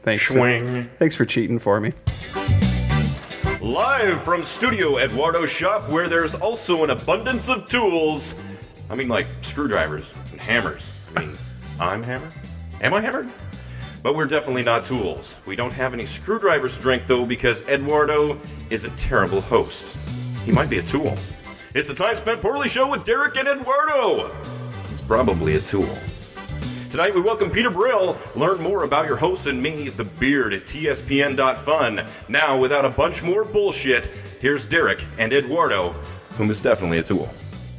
Thanks. Schwing. Thanks for cheating for me. Live from Studio Eduardo's shop, where there's also an abundance of tools. I mean, like screwdrivers and hammers. I mean, I'm hammered? Am I hammered? But we're definitely not tools. We don't have any screwdriver strength, though, because Eduardo is a terrible host. He might be a tool. It's the Time Spent Poorly show with Derek and Eduardo. He's probably a tool. Tonight we welcome Peter Brill. Learn more about your host and me, The Beard, at tspn.fun. Now, without a bunch more bullshit, here's Derek and Eduardo, whom is definitely a tool.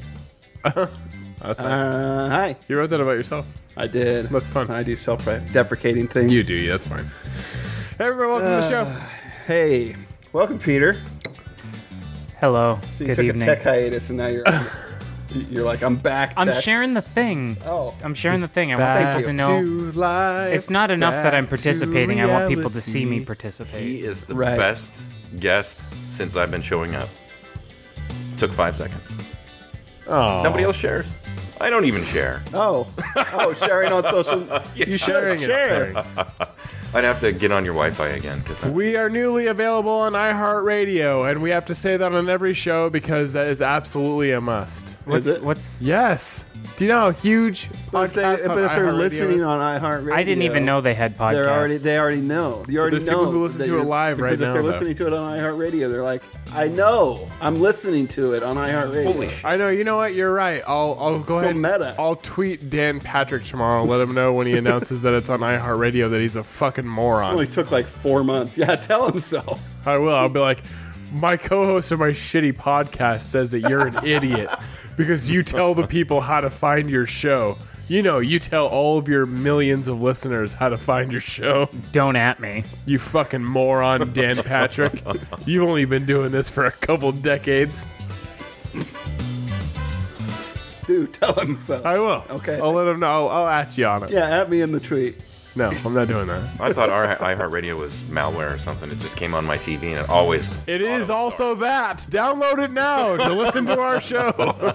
That's Hi. You wrote that about yourself. I did. That's fun. I do self-deprecating things. You do, yeah, that's fine. Hey, everyone, welcome to the show. Hey. Welcome, Peter. Hello. So you Good took evening. a tech hiatus, and now you're like, I'm back. I'm tech. sharing the thing. Oh. I'm sharing the thing. I want Back people to know. Life, It's not enough that I'm back to participating. I want people to see me reality. participate. He is the Right. best guest since I've been showing up. Took 5 seconds. Oh. Nobody else shares. I don't even share. Oh, sharing on social. You Sharing should is share. caring. I'd have to get on your Wi-Fi again because We are newly available on iHeartRadio, and we have to say that on every show because that is absolutely a must. What's Is it? what's? Yes. Do you know how huge But if, podcasts on they're iHeartRadio listening is? on iHeartRadio, I didn't even know they had podcasts. They already know. You already There's know. people who listen that to it you're- live right because now, if they're though. listening to it on iHeartRadio, they're like, I know. I'm listening to it on iHeartRadio. holy shit. I know. You know what? You're right. I'll go So ahead. meta. I'll tweet Dan Patrick tomorrow. Let him know when he announces that it's on iHeartRadio that he's a fucking moron. Only took like 4 months. Yeah, tell him so. I will. I'll be like, my co-host of my shitty podcast says that you're an idiot because you tell the people how to find your show. You know, you tell all of your millions of listeners how to find your show. Don't at me. You fucking moron, Dan Patrick. You've only been doing this for a couple decades. Dude, tell him so. I will. Okay. I'll let him know. I'll at you on it. Yeah, at me in the tweet. No, I'm not doing that. I thought our iHeartRadio was malware or something. It just came on my TV and it always. It is also that. Download it now to listen to our show.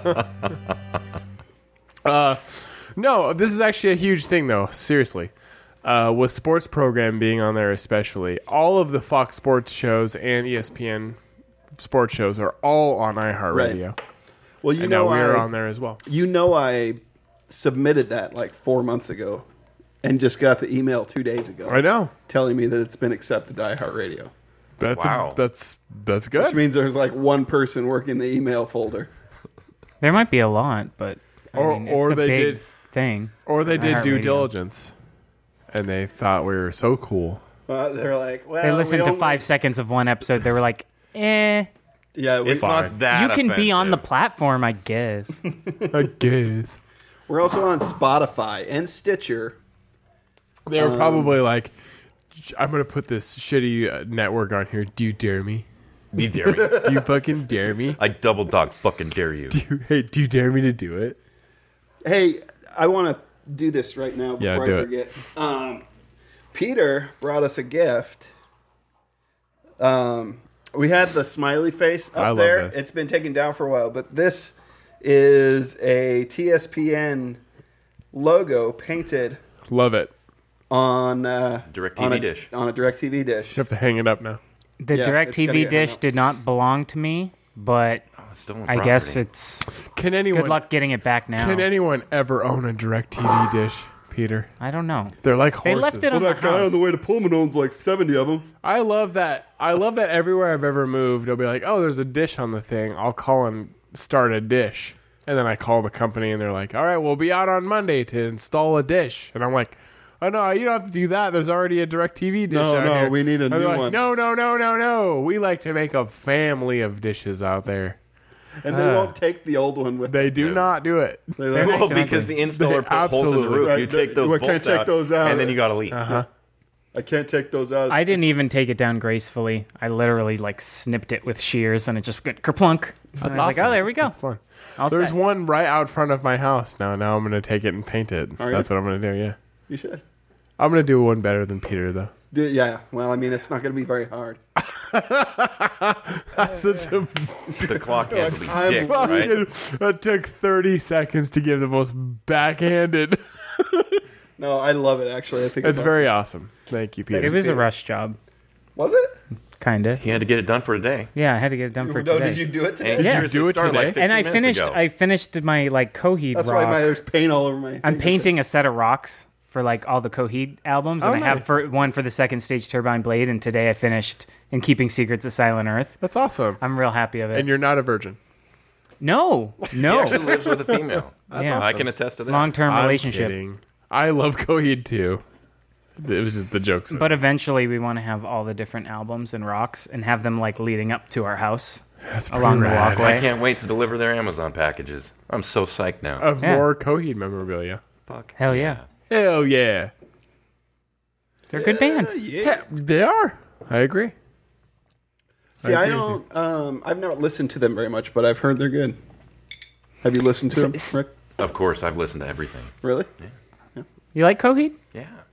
No, this is actually a huge thing, though. Seriously. With sports program being on there especially, all of the Fox Sports shows and ESPN sports shows are all on iHeartRadio. Right. Well, you And know now we're on there as well. You know I submitted that like 4 months ago and just got the email 2 days ago I know. telling me that it's been accepted to iHeartRadio. That's Wow. that's Which good. means there's like one person working the email folder. There might be a lot, but I Or- mean, or it's a they big did- thing. Or they did due iHeartRadio. diligence, and they thought we were so cool. They're like, well, They listened we to only- 5 seconds of one episode. They were like, eh. Yeah, It's Fine. not that. You can be on the offensive. platform, I guess. I guess. we're also on Spotify and Stitcher. They were probably like, I'm going to put this shitty network on here. Do you dare me? You dare me? Do you fucking dare me? I double dog fucking dare you. Do you dare me to do it? Hey, I want to do this right now before Yeah, I do it. forget. Peter brought us a gift. We had the smiley face I up love there. this. It's been taken down for a while, but this is a TSPN logo painted Love it. on DirecTV on a dish. on a DirecTV dish. You have to hang it up now. The Yeah, it's gotta DirecTV get hung dish up. did not belong to me, but Oh, it's stolen I property. guess it's Can anyone good luck getting it back now. Can anyone ever own a DirecTV dish, Peter? I don't know. They're like They horses. left it on the house. way to Pullman owns like 70 of them. I love that. I love that everywhere I've ever moved, they'll be like, "Oh, there's a dish on the thing." I'll call and start a dish, and then I call the company, and they're like, "All right, we'll be out on Monday to install a dish." And I'm like, "Oh no, you don't have to do that. There's already a DirecTV dish No, out no, here." we need a And they're new like, one. No. We like to make a family of dishes out there. And they won't take the old one with They do No. not do it. They're They're like, Well, Exactly. because the installer They put holes in the absolutely- roof. Right, You take those we bolts can't take out, those out. and then you got to leave. I can't take those out. I didn't even take it down gracefully. I literally like snipped it with shears, and it just went kerplunk. And I was like, "Oh, there we go." That's fun. All There's set. one right out front of my house now. Now I'm going to take it and paint it. Are That's you? what I'm going to do, yeah. You should. I'm going to do one better than Peter, though. Yeah. Well, I mean, it's not going to be very hard. That's such a The clock has to be I'm dick, right? fucking... That took 30 seconds to give the most backhanded... No, I love it. Actually, I think It's very awesome. Thank you, Peter. It was a rush job, Was it? kinda. He had to get it done for a day. Yeah, I had to get it done for No, today. did you do it today? And he Yeah. seriously Do it started today? like 15 And I minutes finished. ago. I finished my like Coheed That's rock. why there's paint all over my. I'm painting a set of rocks for like all the Coheed albums, and I have one for the Second Stage Turbine Blade. And today I finished In Keeping Secrets of Silent Earth. That's awesome. I'm real happy of it. And you're not a virgin. No, He no, actually lives with a female. yeah, I can attest to that. long-term I'm relationship. kidding. I love Coheed too. It was just the jokes. But eventually, we want to have all the different albums and rocks and have them like leading up to our house That's pretty along the rad. walkway. I can't wait to deliver their Amazon packages. I'm so psyched now. Of Yeah. more Coheed memorabilia. Fuck. Hell yeah, Hell yeah. they're a good band. Yeah, they are. I agree. See, I agree with don't. I've never listened to them very much, but I've heard they're good. Have you listened to them, Rick? Of course, I've listened to everything. Really? You like Coheed? Yeah.